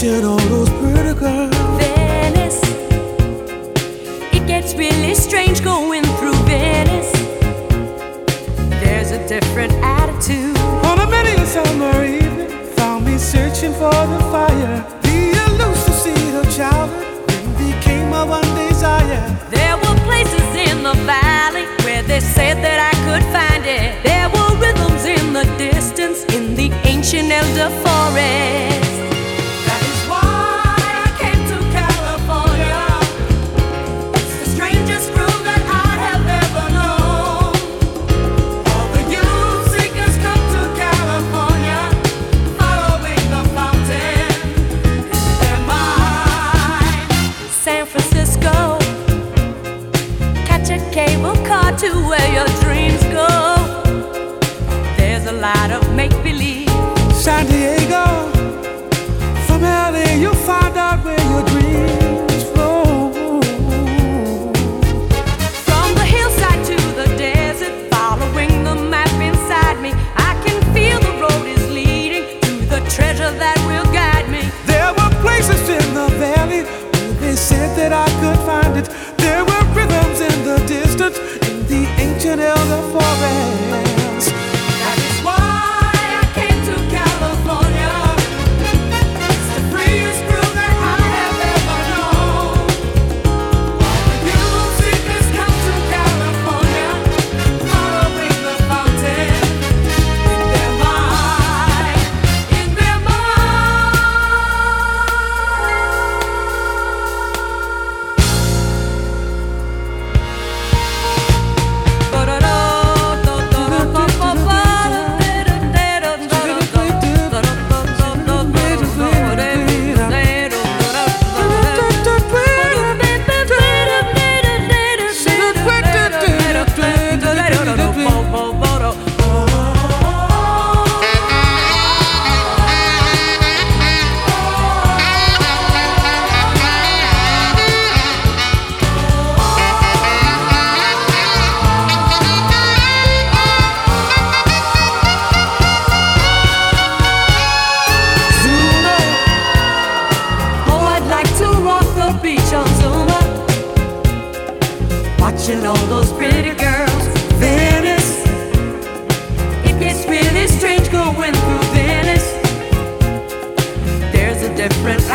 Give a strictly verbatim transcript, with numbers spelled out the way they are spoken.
watching all those pretty girls. Venice, it gets really strange going through Venice. There's a different attitude. On a many a summer evening, found me searching for the fire. The elusive seed of childhood then became my one desire. There were places in the valley where they said that I could find it. There were rhythms in the distance in the ancient elder forest. That is why I came to California. It's the strangest groove that I have ever known. All the youth seekers come to California, following the fountain in their mind. San Francisco, catch a cable car to where your dreams go. There's a lot of make-believe. San Diego, from L A you'll find out where your dreams flow. From the hillside to the desert, following the map inside me, I can feel the road is leading to the treasure that will guide me. There were places in the valley where they said that I could find it. There were rhythms in the distance in the ancient elder forest. That is why I came to California. It's the freest groove that I have ever known. All the youth seekers come to California, following the fountain in their mind, in their Watching all those pretty girls. Venice, it gets really strange going through Venice. There's a different